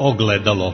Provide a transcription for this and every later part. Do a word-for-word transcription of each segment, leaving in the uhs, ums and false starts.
Ogledalo.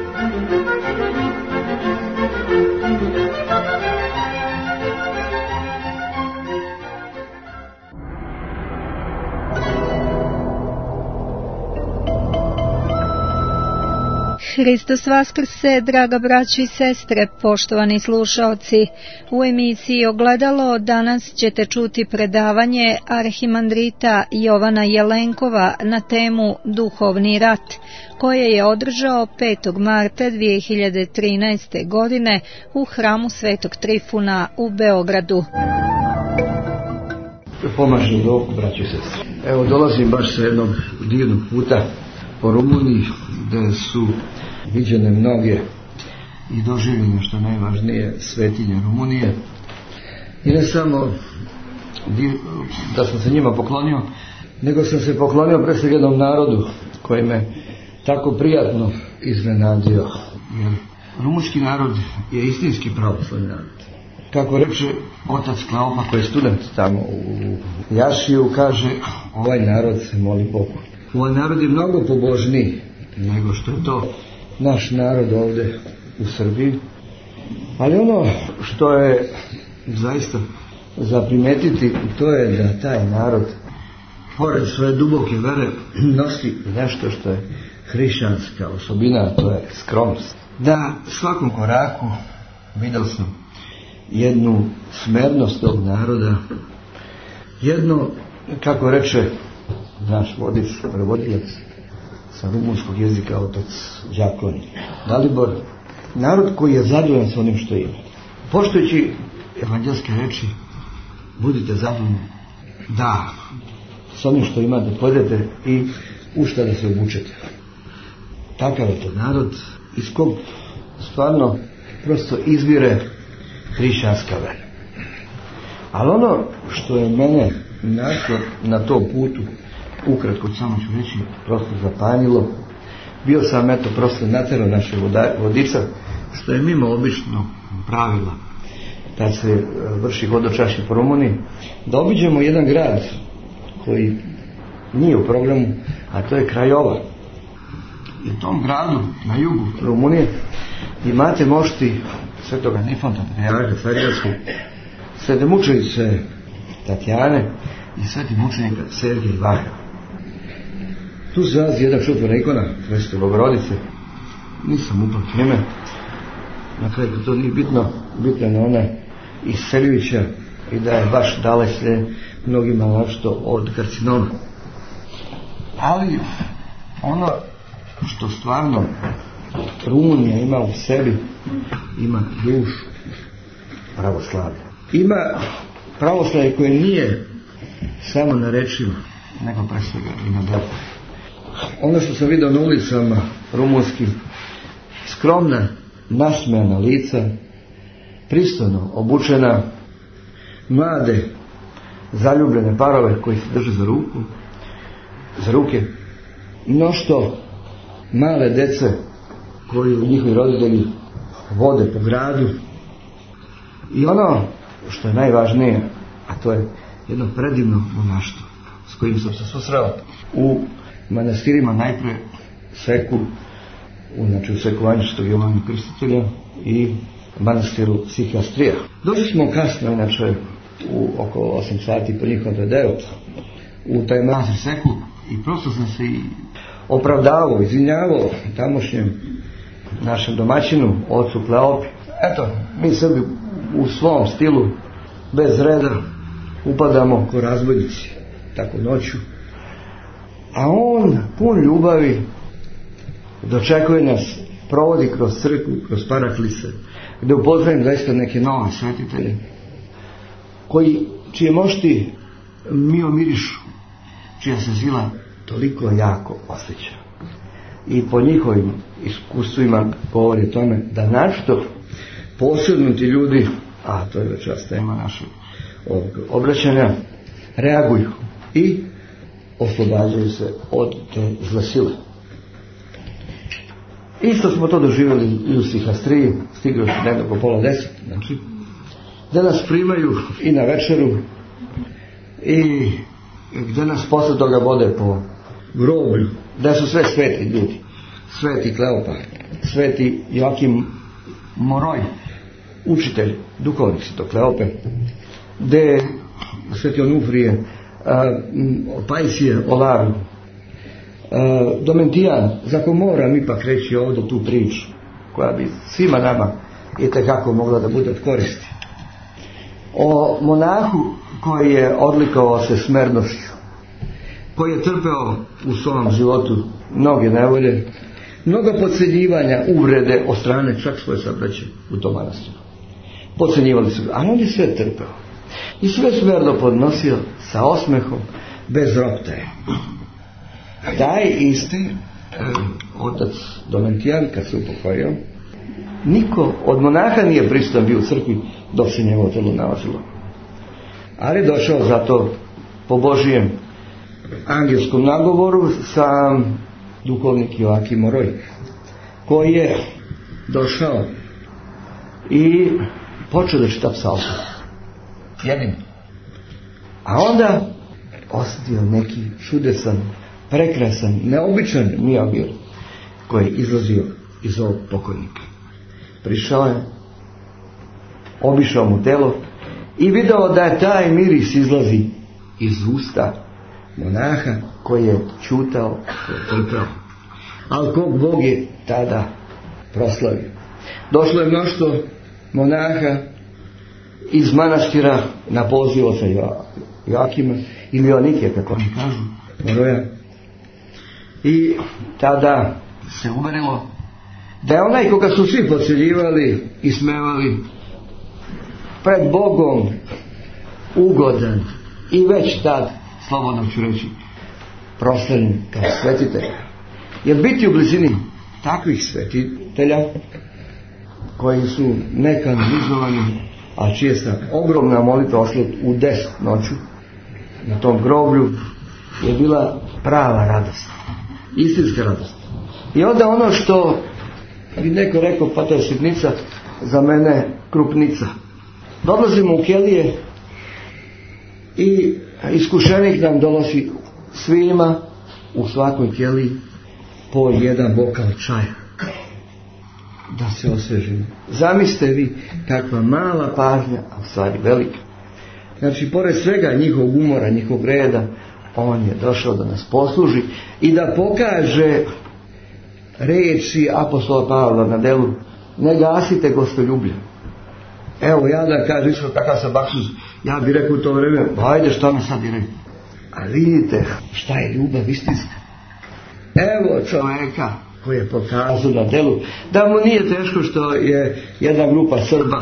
Hristos vaskrse, draga braćo i sestre, poštovani slušaoci. U emisiji Ogledalo danas ćete čuti predavanje arhimandrita Jovana Jelenkova na temu Duhovni rat, koje je održao petog marta dvije hiljade trinaeste. godine u hramu Svetog Trifuna u Beogradu. Pomažni Bog, braćo i sestre. Evo, dolazim baš sa jednog divnog puta po Rumuniji, gde su viđene mnoge i doživljene, što najvažnije, svetinje Rumunije. I ne samo da sam se njima poklonio, nego sam se poklonio pre svega jednom narodu koji me tako prijatno iznenadio. Jer rumunski narod je istinski pravoslavni narod. Kako reče otac Klaopa, koji je student tamo u Jašiju, kaže, ovaj narod se moli Bogu. Ovaj narod je mnogo pobožniji nego što je to naš narod ovdje u Srbiji. Ali ono što je zaista za primetiti, to je da taj narod, pored svoje duboke vere, nosi nešto što je hrišćanska osobina, a to je skromnost. Da svakom koraku vidjeli smo jednu smernost tog naroda, jedno, kako reče naš vodič, prevodilac sa rumunskog jezika, otac Đaklon Dalibor, narod koji je zadovoljan sa onim što ima. Poštujući evanđelske reči, budite zadovoljni, da, sa onim što imate, pojedete i u šta da se obučete. Takav je to narod iz kog stvarno prosto izvire hrišćanska vera. Ali ono što je mene našlo na tom putu, ukratko samo ću reći, prosto zapanjilo, bio sam eto prosto naterao našeg vodiča, što je mimo obično pravila kad se vrši hodočašće po Rumuniji, da obiđemo jedan grad koji nije u programu, a to je Krajova. I u tom gradu na jugu Rumunije imate mošti svetoga Nifonta, Patrijarha Carigrafskog, svete mučenice Tatjane i sveti mučenika Sergija i Vaha. Tu se nalazi jedna čudotvorna ikona Presvete Bogorodice. Nisam upao njime. Na kraju to nije bitno, bitno je ona iz Seljevića i da je baš dale se mnogima našto od karcinoma. Ali ono što stvarno Rumunija ima u sebi, ima dušu pravoslavlja. Ima pravoslavlje koje nije samo na rečima, nego pre svega i na delu. Ono što sam vidio na ulicama rumunskim, skromna, nasmejana lica, pristojno obučena, mlade, zaljubljene parove koji se drže za ruku, za ruke, mnošto male dece koji njihovi roditelji vode po gradu. I ono što je najvažnije, a to je jedno predivno monaštvo s kojim sam se susreo u manastirima, najpre Seku, znači u Sekovanju Svetog Jovana Krstitelja i manastiru Sihastrija. Došli smo kasno, inače u oko osam sati po njihovom predeo u taj manastir Seku i prosto sam se i opravdavao, izvinjavao tamošnjem našem domaćinu, ocu Kleopi. Eto, mi Srbi u svom stilu, bez reda, upadamo ko razbojnici, tako noću. A on, pun ljubavi, dočekuje nas, provodi kroz crkvu, kroz paraklise, gdje upoznajemo zaista neke nove svetitelje, koji, čije mošti mio mirišu, čija se sila toliko jako osjeća. I po njihovim iskustvima govori o tome da našto posebnuti ljudi, a to je večeras tema našeg obraćanja, reaguju i oslobađaju se od te zle sile. Isto smo to doživjeli i u Sihastriji, stigli su negdje oko pola deset, znači, gdje nas primaju i na večeru i gdje nas posle toga vode po groblju, da su sve sveti ljudi sveti Kleopa, sveti Joakim Moroj, učitelj, duhovnik Sv. Kleope, gde sveti Onufrije, Pajsije Olaru, Domentijan, za ko moram ipak reći ovdje tu priču, koja bi svima nama itekako mogla da bude od koristi. O monahu koji je odlikovao se smernošću, koji je trpeo u svom životu mnoge nevolje, mnogo podcjenjivanja, uvrede od strane čak svoje sabraće u tom manastiru. Podcjenjivali su ga, ali on je sve trpeo. I sve smerno podnosio sa osmehom, bez roptaje. Taj isti otac Domentijan, kad se upokojio, niko od monaha nije prisutan bio u crkvi dok se njegovo telo nalazilo. Ali je došao zato po Božijem angelskom nagovoru sam duhovnik Joakim Moroj, koji je došao i počeo da čita psalme. Jedin. A onda osjetio neki čudesan, prekrasan, neobičan mijagir koji je izlazio iz ovog pokojnika. Prišao je, obišao mu telo i video da je taj miris izlazi iz usta monaha koji je čutao, koji je trpeo. Ali kog Bog je tada proslavio. Došlo je mnoštvo monaha iz manastira na poziv oca Joakima ili Joanike, kako oni kažu, Moroja. I tada se uverilo da je onaj koga su svi podcjenjivali i smevali pred Bogom ugodan i već tad, slobodno ću reći, proslavljen kao svetitelj. Jer biti u blizini takvih svetitelja koji su nekanonizovani, a čije se ogromna molitva ošla u deset noću na tom groblju, je bila prava radost, istinska radost. I onda ono što bi neko rekao, pa to je sitnica, za mene krupnica. Dolazimo u kelije i iskušenik nam dolazi svima u svakoj keliji po jedan bokal čaja da se osvežimo. Zamislite vi kakva mala pažnja, a u stvari velika. Znači, pored svega njihovog umora, njihovog reda, on je došao da nas posluži i da pokaže riječi apostola Pavla na delu: ne gasite gostoljublje. Evo, ja da kažem isto takav sam baksuz, ja bih rekao u to vreme, hajde šta mi sad je rekao. A vidite šta je ljubav istinska. Evo čovjeka koji je pokazao na delu da mu nije teško što je jedna grupa Srba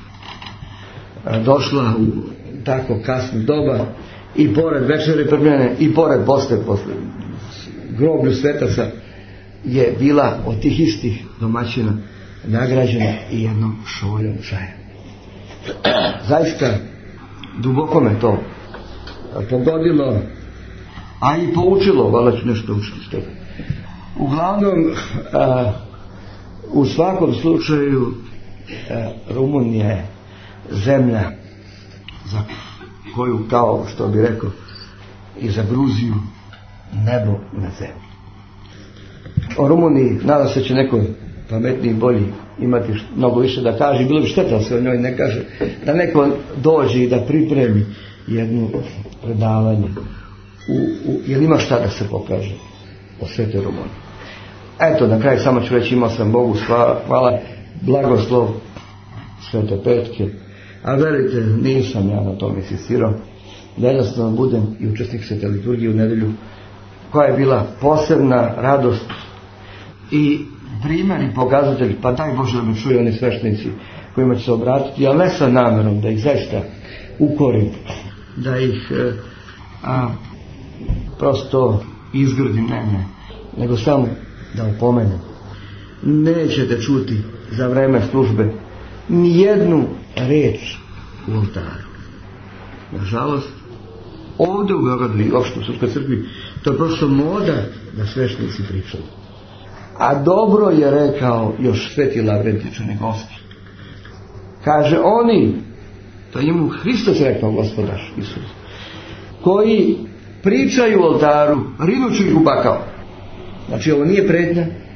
došla u tako kasno doba i pored večere pripremljene i pored poste posle groblju svetaca je bila od tih istih domaćina nagrađena i jednom šoljom čaja. Zaista duboko me to pogodilo, a i poučilo, valjda ću nešto učiti s toga. Uglavnom, a, u svakom slučaju a, Rumunija je zemlja za koju, kao što bi rekao, i za Gruziju nebo na zemlji. O Rumuniji nadam se će neko pametniji, bolji imati mnogo više da kaže. Bilo bi šteta da se o njoj ne kaže, da neko dođe i da pripremi jedno predavanje u, u, jer ima šta da se pokaže o Svetoj Rumuniji. Eto, na kraju samo ću reći, imao sam Bogu hvala, blagoslov Svete Petke, a verite, nisam ja na tom insistirao, da jednostavno budem i učesnik Svete liturgije u nedelju, koja je bila posebna radost i primjer i pokazatelj, pa daj Bože da me čuju oni sveštenici kojima će se obratiti, ali ne sa namjerom da ih zaista ukorim, da ih a, prosto izgrdim, ne, ne, nego samo da opomenem. Nećete čuti za vreme službe ni jednu reč u oltaru. Nažalost, ovdje u Beogradu i uopšte u Srpskoj crkvi to je prosto moda da sveštenici pričaju. A dobro je rekao još sveti Lavrentij Črnigorski. Kaže, oni, to je njemu Hristos rekao, gospodar Isus, koji pričaju u oltaru, rinuću ih u pakao. Znači, ovo nije pretnja,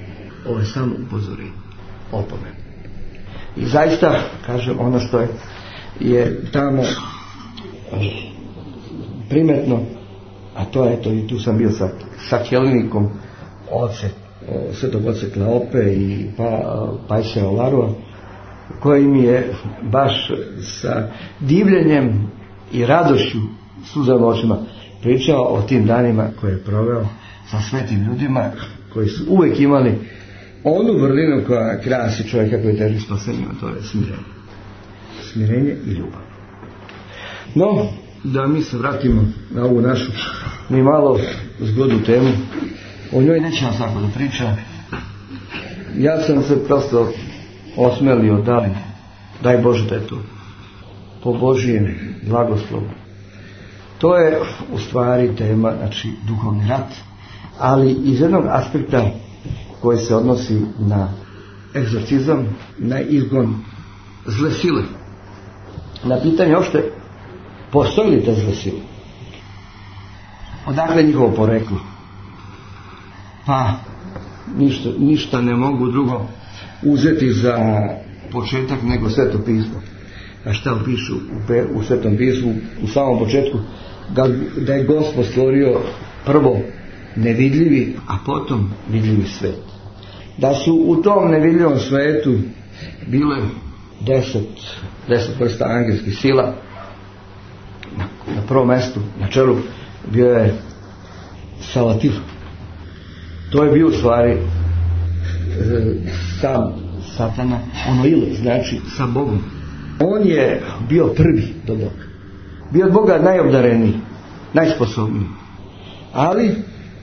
ovo je samo upozorenje, opomenu. I zaista, kažem, ono što je, je tamo primetno, a to je to, i tu sam bio sa, sa Kjelnikom oce, svetog oce Kleope i pa, Pajse Olarua, koji mi je baš sa divljenjem i radošću, suzama očima, pričao o tim danima koje je proveo sa svetim ljudima koji su uvijek imali onu vrlinu koja krasi čovjeka koji teži spasenjima, to je smirenje. Smirenje i ljubav. No, da mi se vratimo na ovu našu mi malo zgodnu temu. O njoj nećemo svako da priča. Ja sam se prosto osmelio, da li, daj Bože da je to po Božijem blagoslovu. To je u stvari tema, znači duhovni rat, ali iz jednog aspekta koji se odnosi na egzorcizam, na izgon zle sile. Na pitanje uopšte postoji li te zle sile? Odakle njihovo poreklo? Pa ništa, ništa ne mogu drugo uzeti za početak nego Sveto pismo. A šta pišu u, u Svetom pismu u samom početku? Da, da je Gospod stvorio prvo nevidljivi, a potom vidljivi svet. Da su u tom nevidljivom svetu bile deset, deset vrsta angelskih sila. Na, na prvom mjestu, na čelu, bio je Salatil. To je bio u stvari e, sam Satana, ono ili, znači sa Bogom. On je bio prvi do Boga. Bio od Boga najobdareniji, najsposobniji. Ali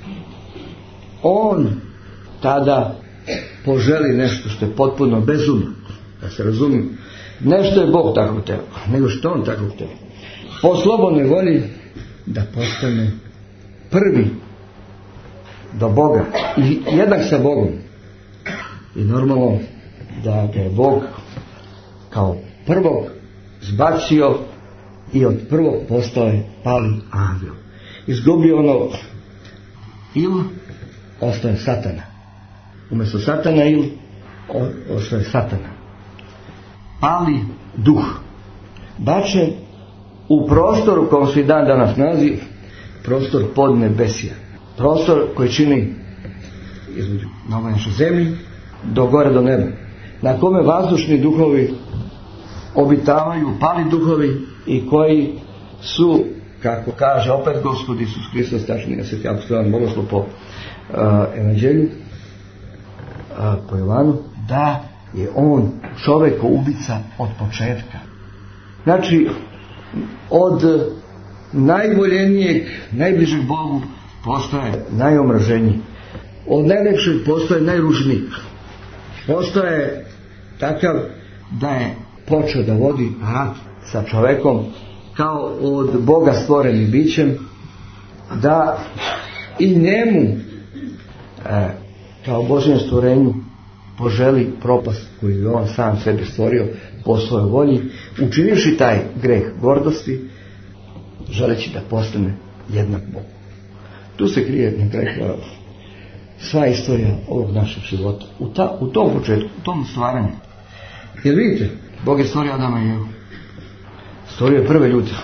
on tada poželi nešto što je potpuno bezumno, da se razumije. Nešto je Bog tako hteo, nego što on tako hteo. Po slobodnoj volji da postane prvi do Boga i jednak sa Bogom. I normalno da ga je Bog kao prvog zbacio i od prvog postao je pali angel. Izgubio ono il, ostao je Satana. Umjesto Satana il, ostao je Satana. Pali duh. Bačen u prostoru kom se i dan danas nalazi, prostor podnebesija. Prostor koji čini između na ovoj našoj zemlji do gore do neba. Na kome vazdušni duhovi obitavaju, pali duhovi i koji su, kako kaže opet Gospod Isus Hristos, tačnije sveti apostolan Bogoslov po uh, evanđelju, uh, po Jovanu, da je on čovjeko ubica od početka. Znači, od najvoljenijeg, najbližeg Bogu postaje najomraženiji. Od najlepšeg postaje najružniji. Postaje takav da je počeo da vodi rat sa čovekom kao od Boga stvorenim bićem, da i njemu e, kao Božjem stvorenju poželi propast koju je on sam sebi stvorio po svojoj volji, učinivši taj greh gordosti, želeći da postane jednak Bogu. Tu se krije na kraju sva istorija ovog našeg života. U, ta, u tom početku, u tom stvaranju. Jer vidite, Bog je stvorio Adama i Evu. Stvorio je prve ljude.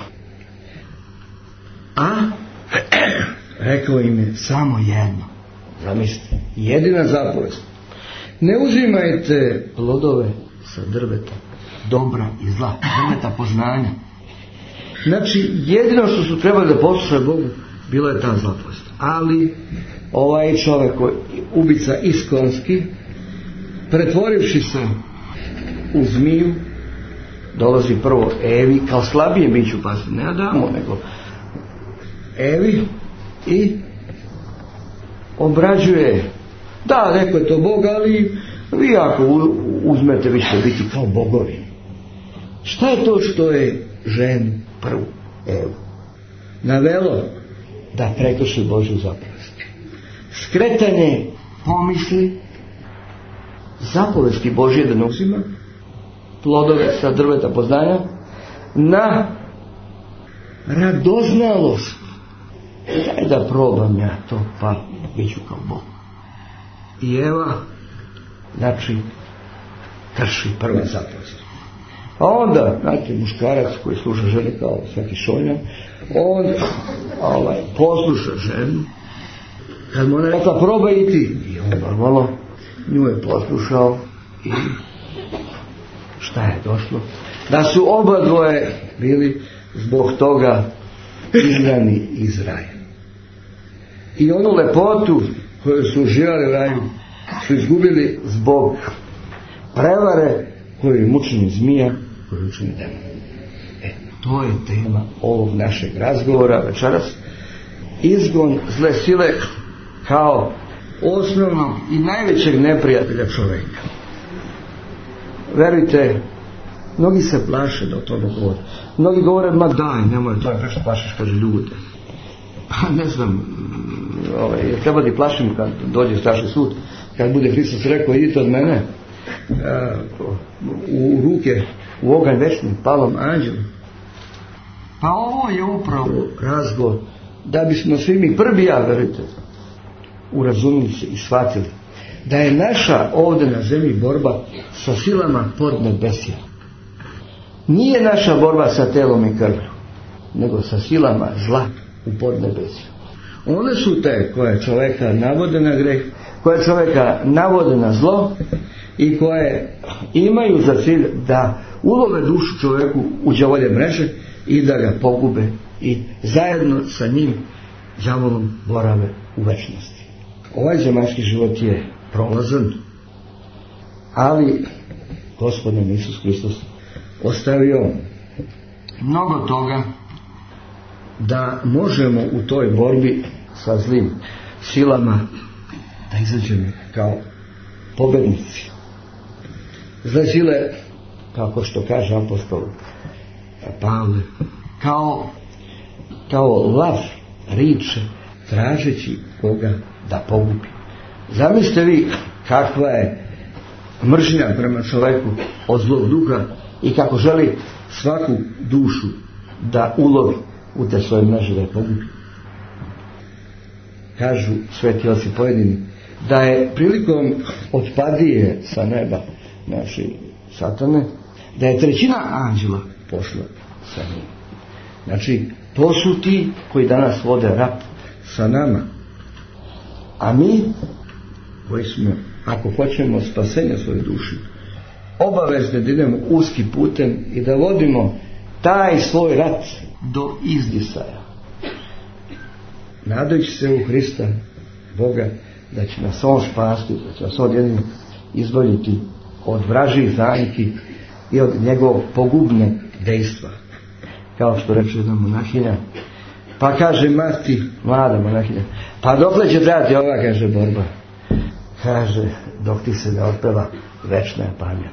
A rekao im je samo jedno. Zamislite, jedina zapovest. Ne uzimajte plodove sa drveta dobra i zla, drveta poznanja. Znači, jedino što su trebali da poslušaju Bogu, bila je ta zapovest. Ali ovaj čovjek, ubica iskonski, pretvorivši se u zmiju, dolazi prvo Evi kao slabije biću, pa ne Adamu, nego Evi, i obrađuje. Da, rekao je to Bog, ali vi ako uzmete, vi ćete biti kao bogovi. Šta je to što je ženu prvu Evu navelo da prekrši Božju zapovest? Skretanje pomisli, zapovesti Božje da ne uzima plodove sa drveta poznanja, na radoznalost. Daj da probam ja to, pa bit ću kao Bog. I Eva znači krši prva zapovest. A onda, znate, muškarac koji sluša žene kao svaki šoljan, on ovaj, posluša ženu. Kad mu ona rekla probaj i ti, i on normalno nju je poslušao i šta je došlo? Da su oba dvoje bili zbog toga izgrani iz raja. I onu lepotu koju su uživali u raju su izgubili zbog prevare koju je mučenje zmija, koju je učini demon. E, to je tema ovog našeg razgovora večeras. Izgon zle sile kao osnovnog i najvećeg neprijatelja čovjeka. Verujte, mnogi se plaše da o tome govore. Mnogi govore, ma daj, nemoj to, prešto plašiš, kaže ljude. Pa ne znam, ovaj, treba ti plašim kad dođe strašni sud, kad bude Hristos rekao, idite od mene a, u ruke, u oganj večni, palom anđelu. Pa ovo je upravo razgovor da bismo svi mi prvi, ja verujte, urazumili se i shvatili da je naša ovdje na zemlji borba sa silama podnebesja. Nije naša borba sa telom i krvlju, nego sa silama zla u podnebesju. One su te koje čovjeka navode na greh, koje čovjeka navode na zlo i koje imaju za cilj da ulove dušu čovjeku u đavolje mreže i da ga pogube i zajedno sa njim đavolom borave u večnosti. Ovaj zemaljski život je prolazan, ali Gospod nam Isus Hristos ostavio mnogo toga da možemo u toj borbi sa zlim silama da izađemo kao pobednici. Zle sile, kako što kaže apostol Pavle, kao, kao lav riče tražeći koga da pogubi. Zamislite vi kakva je mržnja prema čovjeku od zlog duha i kako želi svaku dušu da ulovi u te svoje mreže da je pogubi. Kažu sveti oci pojedini da je prilikom otpadije sa neba naši satane, da je trećina anđela pošla sa njim. Znači, to su ti koji danas vode rat sa nama. A mi, koji smo, ako hoćemo spasenja svoje duše, obavezno da idemo uski putem i da vodimo taj svoj rat do izdisaja. Nadajući se u Hrista, Boga, da će nas on spasti, da će nas on jedino izvoljiti od vražih zamki i od njegovog pogubne dejstva. Kao što reče jedna monahinja, pa kaže mati, mlada monahinja, pa dokle će trajati ova, kaže, borba? Kaže, dok ti se ne otpeva večna je pamet.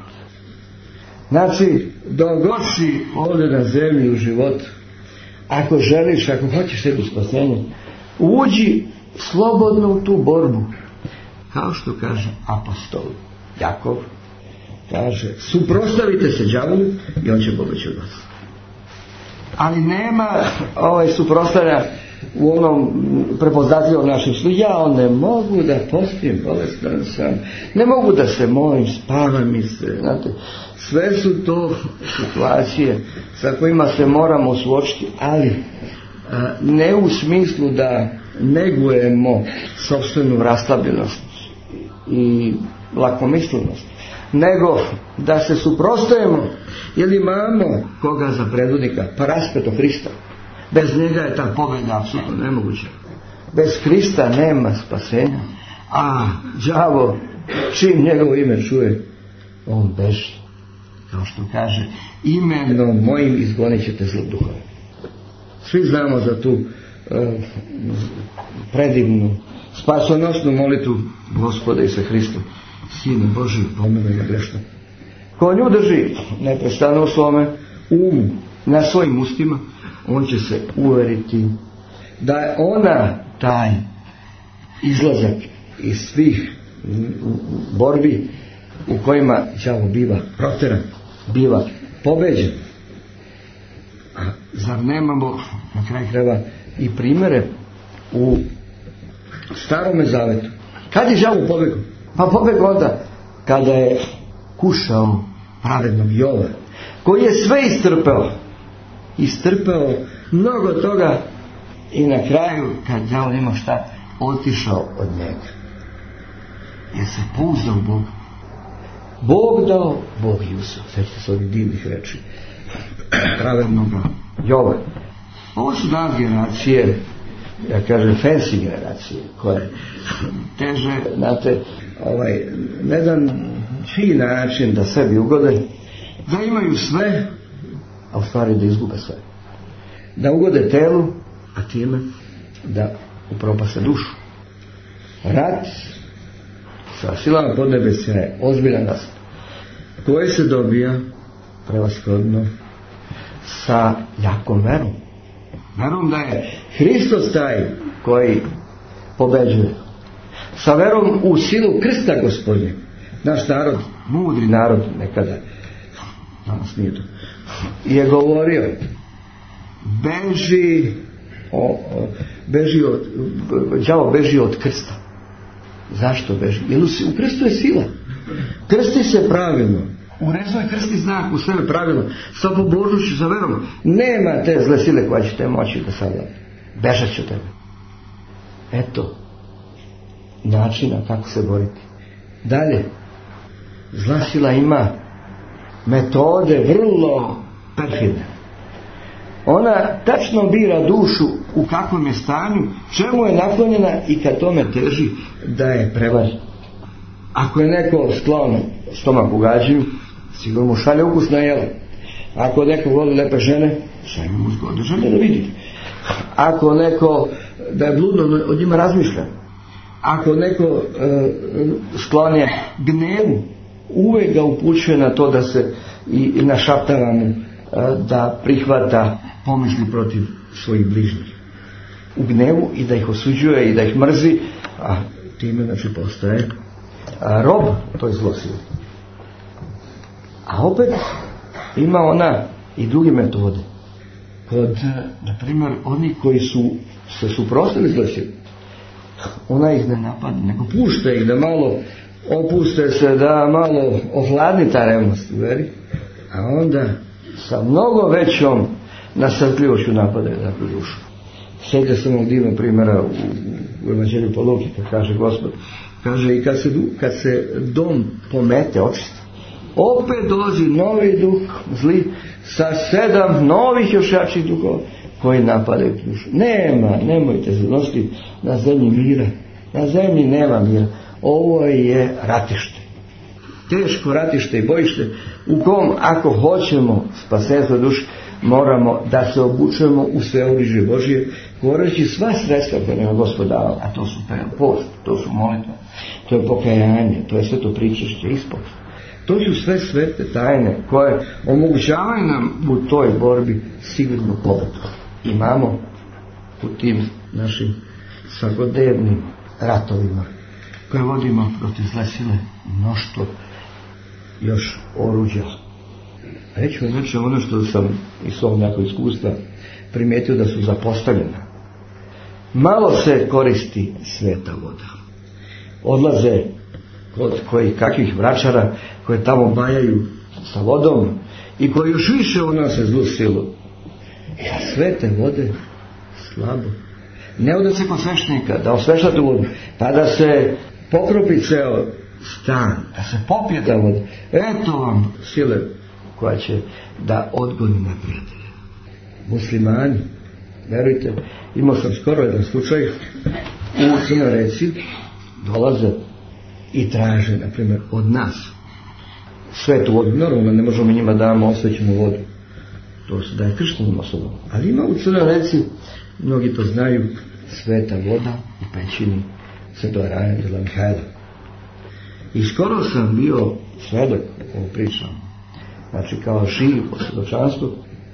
Znači, dok god si ovdje na zemlji u životu, ako želiš, ako hoćeš sebi spasenje, uđi slobodno u tu borbu. Kao što kaže apostol Jakov, kaže, suprotstavite se đavolu i on će pobeći od vas. Ali nema ovaj suprotstavlja u onom prepoznatljivom našem slu. Ja ne mogu da postijem, bolestan sam, ne mogu da se molim, spavam mi se, znate, sve su to situacije sa kojima se moramo suočiti, ali a, ne u smislu da negujemo sopstvenu raslabljenost i lakomislenost, nego da se suprotstavimo, jer imamo koga za predvodnika, pa raspeto Hrista. Bez njega je ta pobjeda apsolutno nemoguća. Bez Hrista nema spasenja, a đavo čim njegovo ime čuje, on beži. Kao što kaže, imenom mojim izgonit ćete zlog duhove. Svi znamo za tu e, predivnu spasonosnu molitvu Gospoda Isusa Hrista, Sine Božji, pomiluj me grešnog. Ko nju drži neprestano u svome umu, na svojim ustima, on će se uveriti da je ona taj izlazak iz svih borbi u kojima đavo biva proteran, biva pobeđen. A zar nemamo na kraju krajeva i primjere u Starome Zavetu? Kad je đavo pobegao? Pa pobegao onda kada je kušao pravednog Jova, koji je sve istrpeo, istrpeo mnogo toga i na kraju, kad đavo ima šta, otišao od njega. Jer se pouzdao u Boga. Bog dao, Bog i uzeo. Sjećate se ovih divnih reči pravednog Jova. Ovo su danas generacije, ja kažem fancy generacije, koje teže, znate, ovaj, na jedan čiji način da sebi ugode, da imaju sve, a u stvari da izgube sve. Da ugode telu, a time da upropase dušu. Rat sa silama podnebeća je ozbiljan rast, koji se dobija prevashodno sa jakom verom. Verom da je Hristos taj koji pobeđuje. Sa verom u silu krsta Gospodnje. Naš narod, mudri narod nekada, danas nije to, je govorio, beži o, o, beži od đavo beži od krsta. Zašto beži? Jer u krstu je sila. Krsti se pravilno. Urezao je krsti znak u sebe pravilno, sa pobožnošću, sa verom. Nema te zle sile koja će te moći da sada bežat će tebe. Eto načina kako se boriti. Dalje, zla sila ima metode vrlo perfidne. Ona tačno bira dušu u kakvom je stanju, čemu je naklonjena i kad tome teži da je prevari. Ako je neko sklon stomak u gađiju, sigurno mu šalje ukusna jela. Ako neko voli lepe žene, šalje mu zgodne žene da vidi. Ako neko da je bludno, od njima razmišlja. Ako neko e, sklon je gnevu, uvijek ga upućuje na to da se i, i našaptava mu e, da prihvata pomisli protiv svojih bližnjih u gnevu i da ih osuđuje i da ih mrzi, a time znači postaje a, rob toj zlosili. A opet ima ona i druge metode. Kod, na primjer, oni koji su se suprotstavili zlosili, ona ih ne napadne, nego pušta ih da malo opuste se, da malo ohladni ta revnost u veri, a onda sa mnogo većom nasrtljivošću napadaju takvu dušu. Sjeća se ovog divnog primjera u, u Evanđelju po Luki, kad kaže Gospod, kaže i kad se, kad se dom pomete, očisti, opet dolazi novi duh zli sa sedam novih još jačih duhova koji napadaju dušu. Nema, nemojte se nositi na zemlji mira. Na zemlji nema mira. Ovo je ratište. Teško ratište i bojište u kom ako hoćemo spasenstvo duše moramo da se obučujemo u sve oružje Božje, koristeći sva sredstva koje nam Gospod dao, a to su post, to su molitve, to je pokajanje, to je sve to pričešće ispod. To su sve svete tajne koje omogućavaju nam u toj borbi sigurnu pobedu. Imamo u tim našim svakodnevnim ratovima koje vodimo protiv zle sile mnoštvo još oruđa. Reći vam znači ono što sam iz svog nekog iskustva primijetio da su zapostavljena. Malo se koristi sveta voda. Odlaze kod kojih kakvih vračara koje tamo bajaju sa vodom i koji još više unose zlu silu. A svete vode slabo. Ne ode se kod sveštenika da osveša tu vodu, pa da se pokropi ceo stan, da se popije ta voda. Eto vam sile koja će da odgoni neprijatelje. Muslimani, verujte, imao sam skoro jedan slučaj u Crnoj Reci, dolaze i traže, na primjer, od nas svetu vodu. Normalno ne možemo njima da damo osvećenu vodu, to se daje krštenim osobama, ali ima u Crnoj Reci, mnogi to znaju, sveta voda u pećini Svetog Arhangela Mihajla. I skoro sam bio svedok ovom pričam, znači kao živ po svjedočanstvu,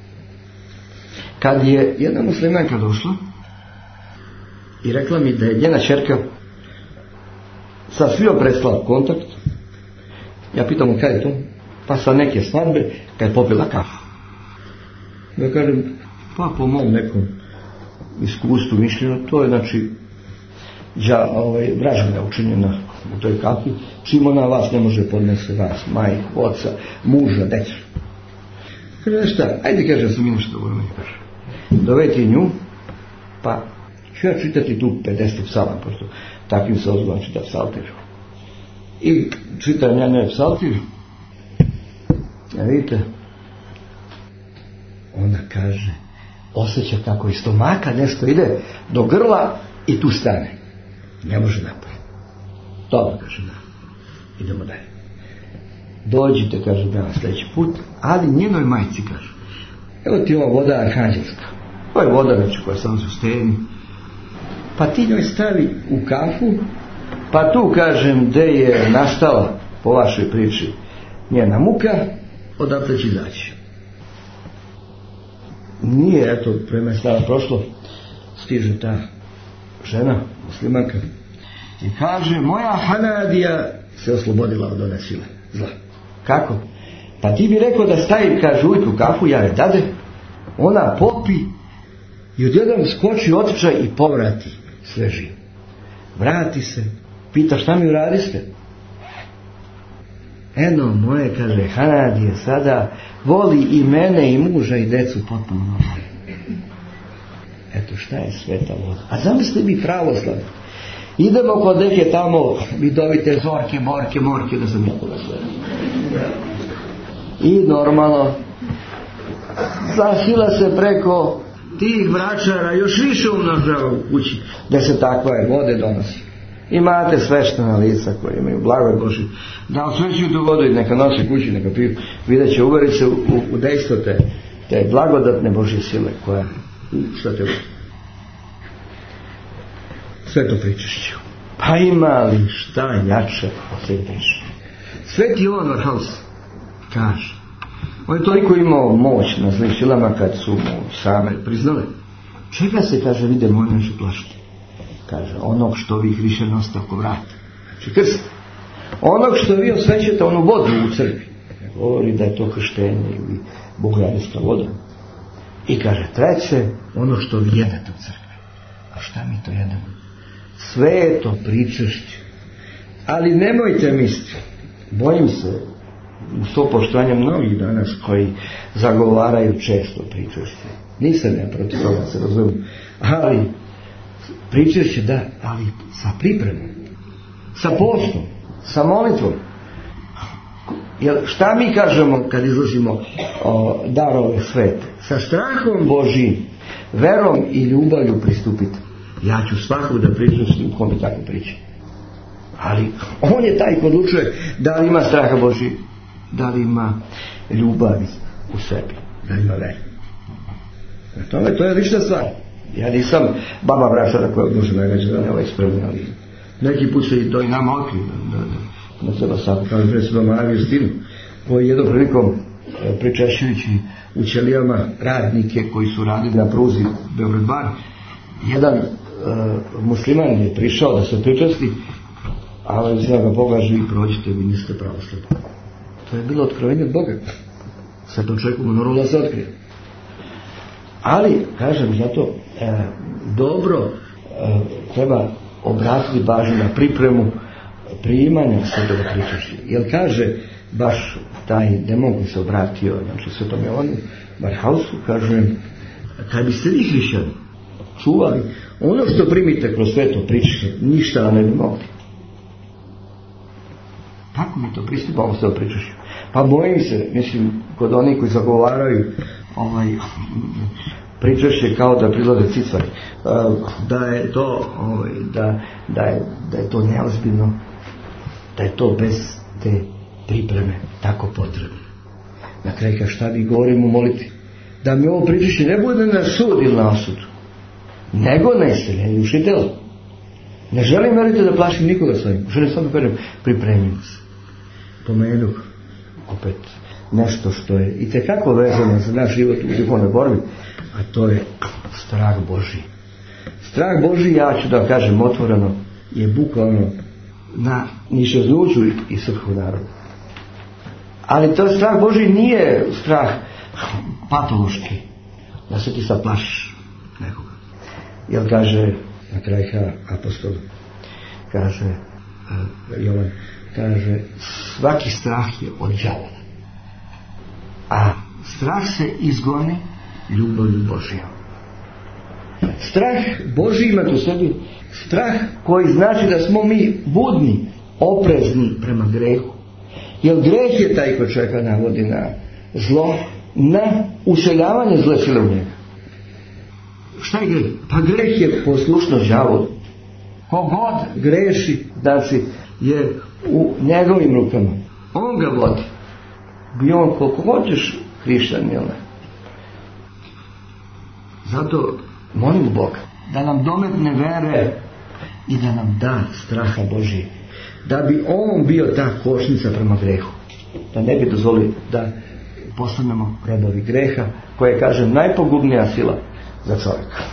kad je jedna muslimanka došla i rekla mi da je njena ćerka sa svima prestala kontakt. Ja pitam mu kaj je to, pa sa neke svadbe, kad je popila kafu. Ja kažem, pa po mom nekom iskustvu, mišljenju, to je znači dža, ovaj, vražbina učinjena u toj kafi, čim ona vas ne može podnese vas, majku, oca, muža, decu. Kaže, šta, ajde, kaže, sam mi nešto govorim, kaže. Doveti nju, pa ću ja čitati tu pedeset psalam, pošto takvim se ozgovam čitati psaltir. I čitam ja njoj psaltir, a vidite, ona kaže, osjeća kako iz stomaka nešto ide do grla i tu stane. Ne može napolje. Dobro, kaže, da. Idemo dalje. Dođite, kaže, da, sljedeći put, ali njenoj majci, kaže, evo ti ova voda arhanđelska. Ovo je voda već koja sam u steni. Pa ti njoj stavi u kafu, pa tu, kažem, gde je nastala po vašoj priči njena muka, odatle će izaći. Nije, eto, prema stava prošlo, stiže ta žena, muslimanka, i kaže, moja Hanadija se oslobodila od one sile, zla. Kako? Pa ti bi rekao da stavi, kaže, ujutru kafu, ja je dade, ona popi i odjednom skoči otičaj i povrati sve živo. Vrati se, pita šta mi uradiste? Eno moje, kaže, Hanadije sada voli i mene i muža i decu potpuno. Eto šta je sveta voda. A zamislite mi pravoslavni. Idemo kod neke tamo vidovite zorke, borke, morke, da sam nekoga sve. I normalno zahila se preko tih vračara još više umnožava u kući da se takve vode donosi. Imate sveštena lica koji imaju blagoj Boži da osvećuju tu vodu i neka nosi kući, neka piju, vidjet će, uverit se u, u, u dejstvo te, te blagodatne Božje sile koja šta te sve to pričešću. Pa ima li šta jače od sve priče? Sveti Jovan Varhaus kaže, on je toliko imao moć na zlim silama kad su mu same priznale. Čega se, kaže, vide moje naše plašite? Kaže, onog što vi više nosite oko vrata. Znači krst. Onog što vi osvećate onu vodu u crkvi. Govori da je to krštenje ili bogorodiljska voda. I kaže, treće, ono što vi jedete u crkvi. A šta mi to jedemo? Sve je to pričešće. Ali nemojte misliti, bojim se, u sto poštovanja mnogih danas koji zagovaraju često pričešće. Nisam ja protiv toga, se razumijem. Ali pričešće da, ali sa pripremom, sa postom, sa molitvom. Jer šta mi kažemo kad izlazimo o, darove svete? Sa strahom Božijim, verom i ljubavlju pristupite. Ja ću svakog da pričešćim kome tako priča. Ali on je taj ko odlučuje da li ima straha Božijeg, da li ima ljubavi u sebi, da li ima veru. Na tome to je lična stvar. Ja nisam baba vrašara koja može najveće da ne ovaj spremno, ali neki put se i to i nama otkrije da, da, da, da treba sad, kao i predsjedom Maraviju Stinu, koji jednom prilikom pričešćujući u ćelijama radnike koji su radili na pruzi Beograd-Bar, jedan uh, musliman je prišao da se pričesti, ali uzela ga pogaži i prođite, vi niste pravoslavni. To je bilo otkrovenje od Boga. Sad to čovjeku moralo da se otkrije. Ali, kažem, zato e, dobro e, treba obratiti pažnju na pripremu primanja svetoga pričešća. Jer kaže baš taj demon koji se obratio, znači svetom Jovanu Varhausu, kaže, kad biste vi hrišćani čuvali ono što primite kroz sveto pričešće, ništa vam ne bi mogli. Tako mi to pristupamo sve pričešću. Pa bojim se, mislim, kod onih koji zagovaraju ovaj, pričešće kao da prilade cicari, da je to ovaj, da, da, je, da je to neozbiljno, da je to bez te pripreme tako potrebno. Na kraju šta mi govorimo moliti? Da mi ovo pričešće ne bude na sud ili na osudu, nego na iseljenje učitelja. Ne želim, verite, da plašim nikoga svojim. Želim samo da kažem, pripremim se. Pomenuh opet nešto što je i tekako vezano za naš život u duhovnoj borbi, a to je strah Božji. Strah Božji, ja ću da kažem otvoreno, je bukvalno na nišeznuću i srpskog naroda. Ali to strah Božji nije strah patološki, da se ti sad plašiš nekoga. Jer kaže na kraju apostol, kaže, Jovan kaže, svaki strah je od đavola, a strah se izgoni ljubavlju Božijom. Strah Božji ima u sebi strah koji znači da smo mi budni, oprezni prema grehu. Jer greh je taj ko čovjeka navodi na zlo, na useljavanje zle sile u njega. Šta je greh? Pa greh je poslušnost đavolu. Kogod greši, znači je u njegovim rukama. On ga vodi. Bi on koliko hoćeš hrišćan, jel ne? Zato molimo Boga da nam dometne vere i da nam da straha Božije. Da bi on bio ta kočnica prema grehu. Da ne bi dozvolili da postanemo robovi greha, koja je, kažem, najpogubnija sila za čovjeka.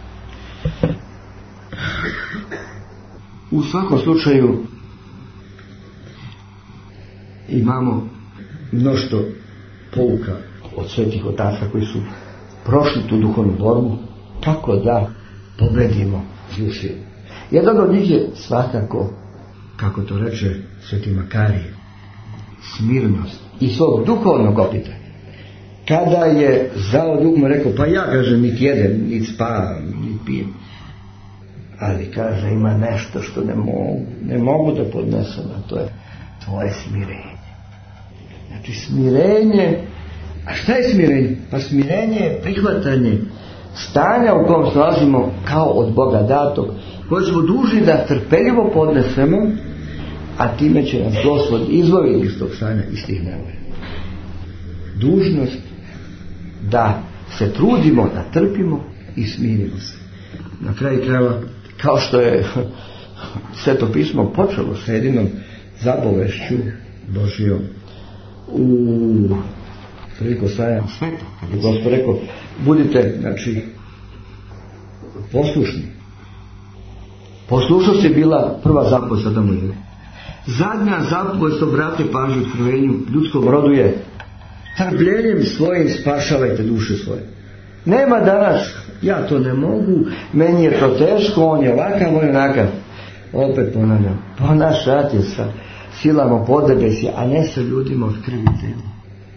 U svakom slučaju imamo mnoštvo pouka od svetih otaca koji su prošli tu duhovnu borbu kako da pobedimo zlu silu. Jedan od njih je svakako, kako to reče sveti Makarije, smirnost i svog duhovnog opita. Kada je zao duh mu rekao, pa ja, kaže, niti jedem, niti spavam, niti pijem. Ali, kaže, ima nešto što ne mogu, ne mogu da podnesem, a to je tvoje smirenje. Znači, smirenje, a šta je smirenje? Pa smirenje je prihvatanje stanja u kojem se nalazimo kao od Boga datog, koje smo dužni da trpeljivo podnesemo, a time će nas Gospod izbaviti iz tog stanja, iz tih nevolja. Dužnost da se trudimo, da trpimo i smirimo se. Na kraju krajeva, kao što je Sveto pismo počelo s jedinom zapovešću Božijom u priliku osvajanja sveta, kad je Gospod rekao, budite, znači, poslušni. Poslušnost je bila prva zapovest Adamu i Evi. Zadnja zapovest, obrate pažnju otkrivenju ljudskom rodu, je trpljenjem svojim spašavajte duše svoje. Nema danas, ja to ne mogu, meni je to teško, on je ovakav, on je onakav. Opet ponavljam, pa naš rat je sa silama podebesja, a ne sa ljudima od krvi i tela.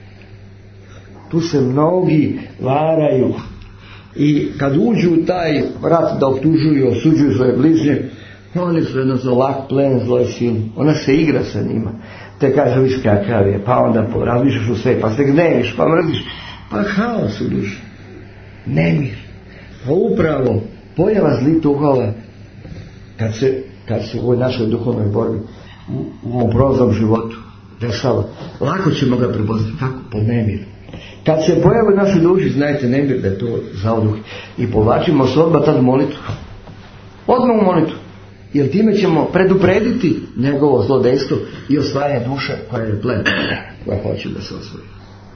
Tu se mnogi varaju i kad uđu u taj rat da optužuju i osuđuju svoje bližnje, oni su jednostavno lak plen zloj sili. Ona se igra sa njima. Te kaže, viš kakav je, pa onda razmišljaš u sve, pa se gneviš, pa mrziš, pa haos u duši. Nemir. Pa upravo pojava zlih duhova kad se, kad se u ovoj našoj duhovnoj borbi u, u ovom prolaznom životu dešava, lako ćemo ga prepoznati. Kako? Po nemiru. Kad se pojavi u našoj duši, znajte, nemir, da je to zao duh, i povlačimo se odmah tad molitvu. Odmah u molitvu. Jer time ćemo preduprediti njegovo zlodejstvo i osvajanje duše koja je plen, koja hoće da se osvoji.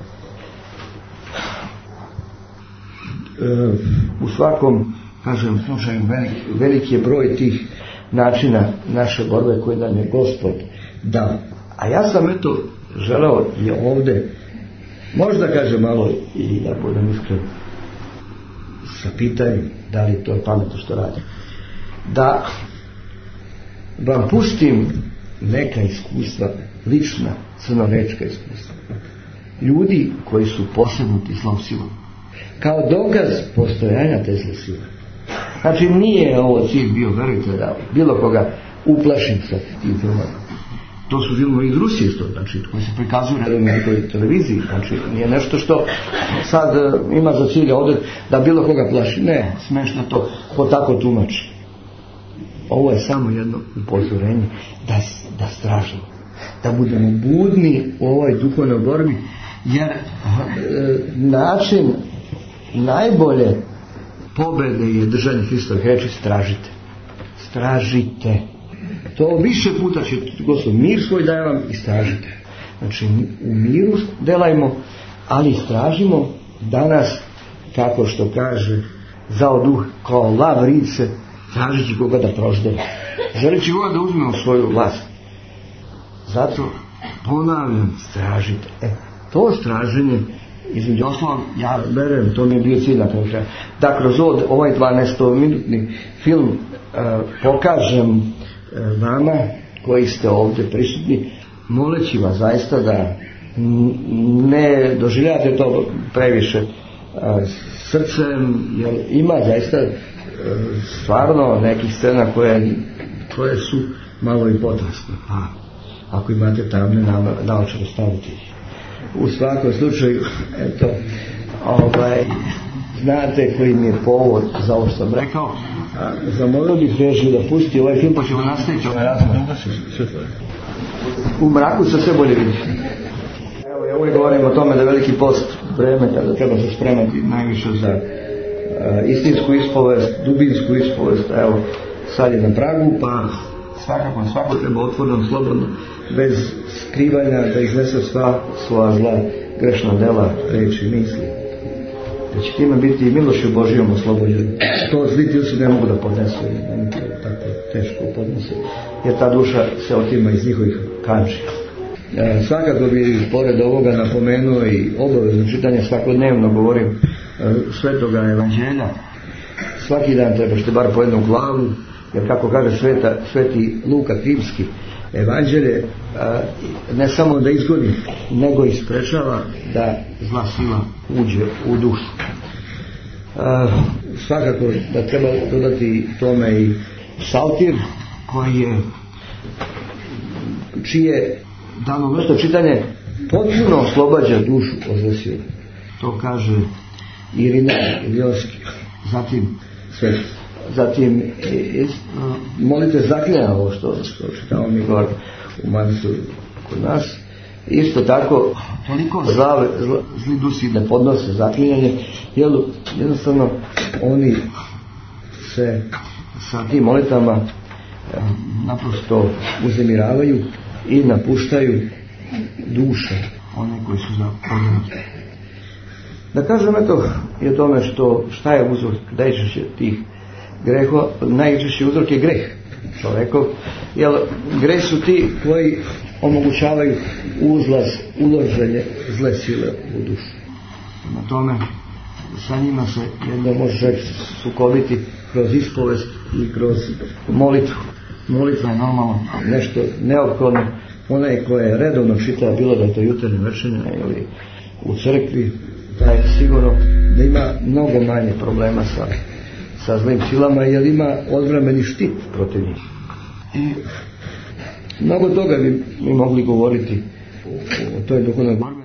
E, u svakom, kažem, slučaju veliki, veliki je broj tih načina naše borbe koje nam je Gospod dao. A ja sam eto želeo je ovdje, možda kažem malo i da budem iskren sa pitanjem da li to je pametno što radim, da vam pustim neka iskustva, lična crnorečka iskustva ljudi koji su posebnuti zlom silom kao dokaz postojanja te zle sile. Znači nije ovo cilj bio, verujte, da bilo koga uplašim sa tim filmama. To su filmovi iz Rusije isto, znači, koji se prikazuju na nekoj televiziji, znači nije nešto što sad ima za cilj ovdje da bilo koga plaši. Ne, smešno to, ko tako tumači. Ovo je samo jedno upozorenje da, da stražimo, da budemo budni u ovoj duhovnoj borbi, jer e, način najbolje pobjede je držanje Hristovih riječi, stražite. Stražite. To više puta će Gospod mir svoj daje vam i stražite. Znači u miru delajmo, ali stražimo danas, kako što kaže zao duh, kao lav rice, tražeći koga da proždere, želeći koga da uzme u svoju vlast. Zato ponavljam, stražite. E, to straženje, između ostalog, ja verujem, to mi je bio cilj na kraju kraja, da kroz ovaj dvanaestominutni film uh, pokažem uh, vama koji ste ovdje prisutni, moleći vas zaista da ne doživljate to previše srcem, jer ima zaista stvarno nekih scena koje, koje su malo i potresne. A ako imate tamne naočare, stavite ih. U svakom slučaju, eto, ovaj, znate koji mi je povod za ovo što sam rekao. A, zamolio bih režiju da pusti ovaj film, pa ćemo nastaviti ovaj razgovor. U mraku se sve bolje vidi. Evo, ja uvijek govorim o tome da je veliki post vreme kada treba se spremati najviše za a, istinsku ispovest, dubinsku ispovest. Evo, sad je na pragu, pa svakako svako treba otvoreno, slobodno, bez skrivanja, da iznese sva svoja zla, grešna dela, reči, misli. Da će time biti i milošću Božijom oslobođeni. To zli ljudi ne mogu da podnesu, ne mogu tako teško podnose, jer ta duša se otima iz njihovih kanči. E, svakako bi pored ovoga napomenuo i obavezno čitanje, svakodnevno govorim e, svetoga evanđelja. Svaki dan trebašte bar po jednu glavu, jer kako kaže sveta, sveti Luka Krimski, evanđelje a, ne samo da izgoni, nego i sprečava da zla sila uđe u dušu. A, svakako da treba dodati tome i psaltir, koji je, čije dano vrsto čitanje potpuno oslobađa dušu od zle sile. To kaže Irina Ilioski. Zatim sve Zatim molite zaklinja, ovo što, što čitamo mi gore u manastiru kod nas. Isto tako, toliko zlave, zla, zli dusi ne podnose zaklinjanje, jer jednostavno oni se sa tim molitama naprosto uznemiravaju i napuštaju duše one koji su zapodnjeni. Da kažem eto i o tome što, šta je uzrok najčešće tih greho, najčešći uzrok je greh čovjekov, jer greh su ti koji omogućavaju uzlaz, uloženje zle sile u dušu. Na tome sa njima se jedno može čovjek sukobiti kroz ispovest i kroz molitvu. Molitva je normalno nešto neophodno. Onaj koje je redovno čitao, bilo da je to jutarnje večernje ili u crkvi, taj sigurno da ima mnogo manje problema sa sa zlim silama, jer ima odvremeni štit protiv njih. I mnogo toga bi mi mogli govoriti o toj duhovnoj borbi.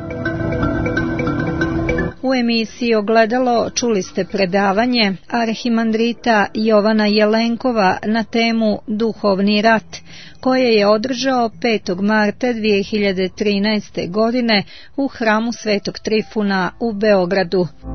U emisiji Ogledalo čuli ste predavanje arhimandrita Jovana Jelenkova na temu Duhovni rat, koje je održao petog marta dvije hiljade trinaeste. godine u hramu Svetog Trifuna u Beogradu.